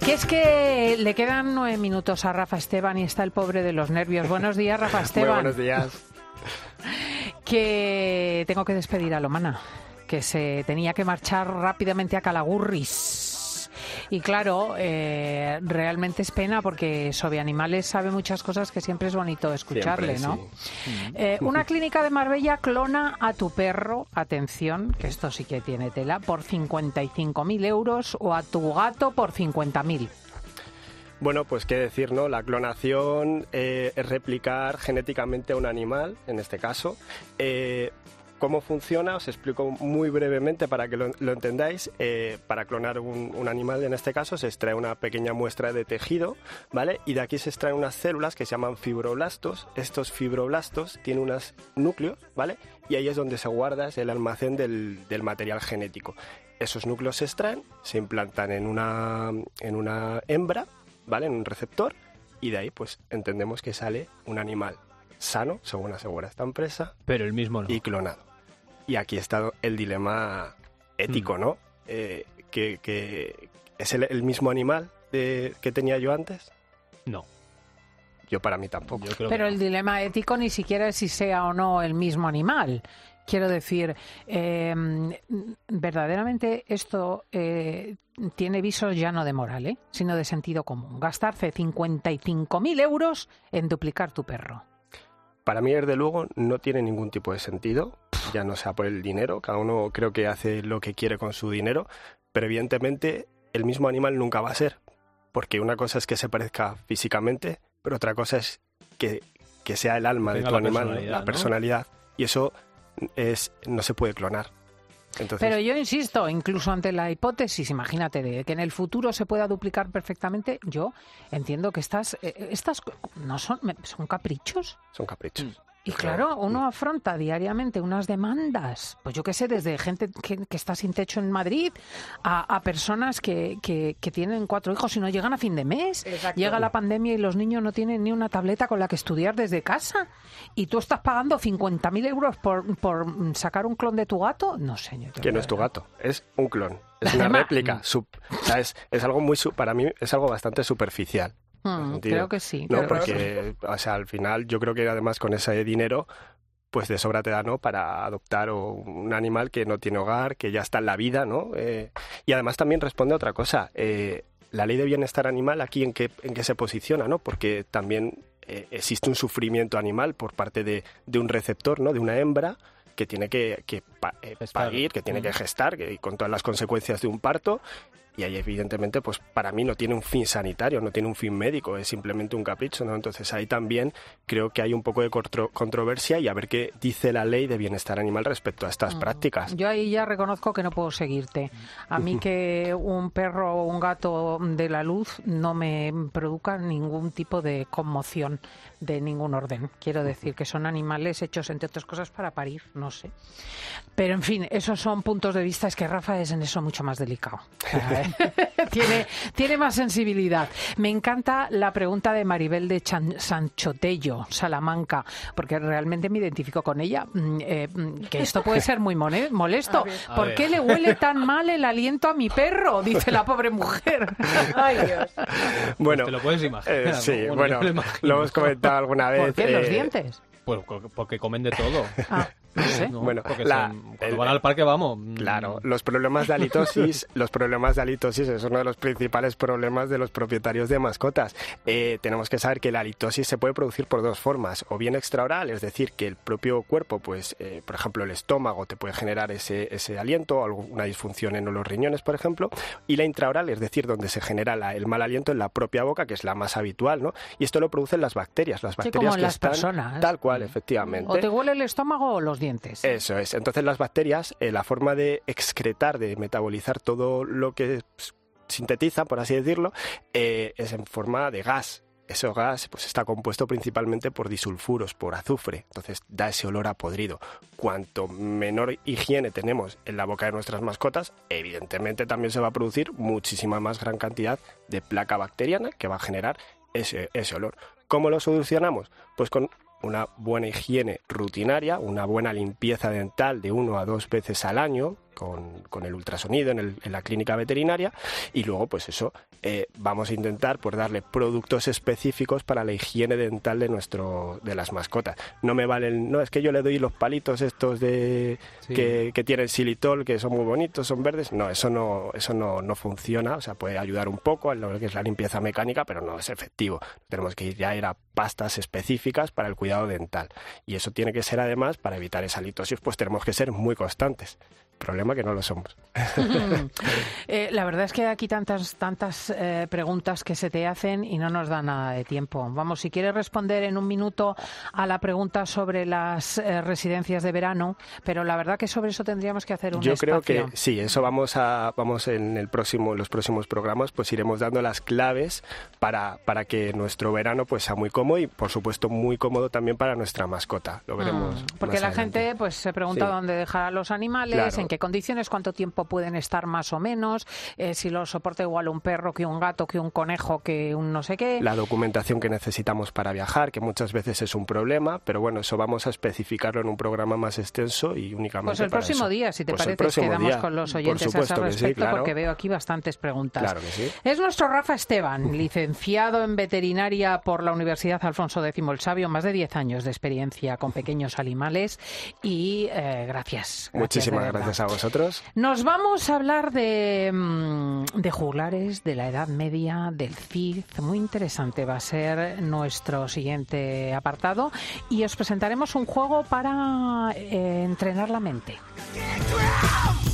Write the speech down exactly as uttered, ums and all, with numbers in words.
Que es que le quedan nueve minutos a Rafa Esteban y está el pobre de los nervios. Buenos días, Rafa Esteban. Muy buenos días. Que tengo que despedir a Lomana, que se tenía que marchar rápidamente a Calagurris. Y claro, eh, realmente es pena porque sobre animales sabe muchas cosas que siempre es bonito escucharle, siempre, ¿no? Sí. Eh, una clínica de Marbella clona a tu perro, atención, que esto sí que tiene tela, por cincuenta y cinco mil euros o a tu gato por cincuenta mil. Bueno, pues qué decir, ¿no? La clonación eh, es replicar genéticamente a un animal, en este caso. Eh, ¿Cómo funciona? Os explico muy brevemente para que lo, lo entendáis. Eh, para clonar un, un animal, en este caso, se extrae una pequeña muestra de tejido, ¿vale? Y de aquí se extraen unas células que se llaman fibroblastos. Estos fibroblastos tienen unos núcleos, ¿vale? Y ahí es donde se guarda, es el almacén del, del material genético. Esos núcleos se extraen, se implantan en una, en una hembra, ¿vale? En un receptor, y de ahí pues entendemos que sale un animal sano, según asegura esta empresa, pero el mismo no. Y clonado. Y aquí está el dilema ético, mm. ¿no? Eh, que, que ¿Es el, el mismo animal de, que tenía yo antes? No. Yo para mí tampoco. Yo creo pero que no. El dilema ético ni siquiera es si sea o no el mismo animal. Quiero decir, eh, verdaderamente esto eh, tiene visos ya no de moral, ¿eh? Sino de sentido común. Gastarse cincuenta y cinco mil euros en duplicar tu perro. Para mí, desde luego, no tiene ningún tipo de sentido, ya no sea por el dinero, cada uno creo que hace lo que quiere con su dinero, pero evidentemente el mismo animal nunca va a ser, porque una cosa es que se parezca físicamente, pero otra cosa es que, que sea el alma de tu animal, personalidad, la personalidad, ¿no? Y eso es no se puede clonar. Entonces... Pero yo insisto, incluso ante la hipótesis, imagínate, de que en el futuro se pueda duplicar perfectamente, yo entiendo que estas, eh, estas no son, son caprichos. Son caprichos. Mm. Y claro, uno afronta diariamente unas demandas, pues yo qué sé, desde gente que, que está sin techo en Madrid a, a personas que, que, que tienen cuatro hijos y no llegan a fin de mes. Exacto. Llega la pandemia y los niños no tienen ni una tableta con la que estudiar desde casa. Y tú estás pagando cincuenta mil euros por, por sacar un clon de tu gato. No sé. Yo que no es tu gato, es un clon. Es una réplica. Sub, o sea, es, es algo muy, para mí es algo bastante superficial. Hmm, creo que sí. No, porque, o sea, al final yo creo que además con ese dinero, pues de sobra te da, ¿no? Para adoptar un animal que no tiene hogar, que ya está en la vida, ¿no? Eh, y además también responde a otra cosa. Eh, la ley de bienestar animal aquí en qué, en qué se posiciona, ¿no? Porque también eh, existe un sufrimiento animal por parte de, de un receptor, ¿no? De una hembra que tiene que, que pa, eh, parir, que tiene que gestar, que, con todas las consecuencias de un parto. Y ahí evidentemente, pues para mí no tiene un fin sanitario, no tiene un fin médico, es simplemente un capricho, ¿no? Entonces ahí también creo que hay un poco de contro- controversia y a ver qué dice la ley de bienestar animal respecto a estas mm. prácticas. Yo ahí ya reconozco que no puedo seguirte. A mí que un perro o un gato de la luz no me produzca ningún tipo de conmoción de ningún orden. Quiero decir que son animales hechos, entre otras cosas, para parir, no sé. Pero en fin, esos son puntos de vista, es que Rafa es en eso mucho más delicado. tiene, tiene más sensibilidad. Me encanta la pregunta de Maribel de Chan, Sanchotello, Salamanca, porque realmente me identifico con ella, eh, que esto puede ser muy mone- molesto. A ver, a ¿Por ver. qué le huele tan mal el aliento a mi perro? Dice la pobre mujer. Ay, Dios. Bueno, pues te lo puedes imaginar. Eh, sí, ¿no? bueno, lo, lo hemos comentado alguna vez. ¿Por qué? ¿Los eh... dientes? Pues porque comen de todo. Ah. No sé. No, bueno, porque la, son, cuando el, van al parque vamos. Claro, los problemas de halitosis, los problemas de halitosis es uno de los principales problemas de los propietarios de mascotas. Eh, tenemos que saber que la halitosis se puede producir por dos formas, o bien extraoral, es decir, que el propio cuerpo, pues, eh, por ejemplo, el estómago te puede generar ese, ese aliento, o alguna disfunción en los riñones, por ejemplo, y la intraoral, es decir, donde se genera la, el mal aliento en la propia boca, que es la más habitual, ¿no? Y esto lo producen las bacterias, las bacterias sí, como que las están personas. Tal cual, efectivamente. O te huele el estómago o los dientes. Eso es. Entonces las bacterias, eh, la forma de excretar, de metabolizar todo lo que sintetizan, por así decirlo, eh, es en forma de gas. Ese gas pues, está compuesto principalmente por disulfuros, por azufre. Entonces da ese olor a podrido. Cuanto menor higiene tenemos en la boca de nuestras mascotas, evidentemente también se va a producir muchísima más gran cantidad de placa bacteriana que va a generar ese, ese olor. ¿Cómo lo solucionamos? Pues con una buena higiene rutinaria, una buena limpieza dental de uno a dos veces al año, con, con el ultrasonido en, el, en la clínica veterinaria, y luego pues eso, eh, vamos a intentar pues darle productos específicos para la higiene dental de nuestro de las mascotas. No me valen, no, es que yo le doy los palitos estos de sí. que, que tienen xilitol, que son muy bonitos, son verdes. No, eso no, eso no, no funciona, o sea, puede ayudar un poco en lo que es la limpieza mecánica, pero no es efectivo. Tenemos que ir ya a ir a pastas específicas para el cuidado dental, y eso tiene que ser, además, para evitar esa halitosis, pues tenemos que ser muy constantes. Problema que no lo somos. eh, la verdad es que aquí tantas tantas eh, preguntas que se te hacen y no nos da nada de tiempo. Vamos, si quieres responder en un minuto a la pregunta sobre las eh, residencias de verano, pero la verdad que sobre eso tendríamos que hacer un Yo espacio. creo que sí, eso vamos a vamos en el próximo los próximos programas, pues iremos dando las claves para para que nuestro verano pues sea muy cómodo y, por supuesto, muy cómodo también para nuestra mascota. Lo veremos. Mm, porque la adelante. gente pues se pregunta sí. dónde dejar a los animales, claro. en qué condiciones, cuánto tiempo pueden estar más o menos, eh, si lo soporta igual un perro que un gato, que un conejo, que un no sé qué. La documentación que necesitamos para viajar, que muchas veces es un problema, pero bueno, eso vamos a especificarlo en un programa más extenso y únicamente Pues el para próximo eso. día, si te pues parece, quedamos día, con los oyentes a ese respecto, sí, claro. porque veo aquí bastantes preguntas. Claro que sí. Es nuestro Rafa Esteban, licenciado en veterinaria por la Universidad Alfonso X el Sabio, más de diez años de experiencia con pequeños animales, y eh, gracias, gracias. Muchísimas gracias a vosotros. Nos vamos a hablar de, de juglares, de la Edad Media, del Cid. Muy interesante va a ser nuestro siguiente apartado, y os presentaremos un juego para eh, entrenar la mente.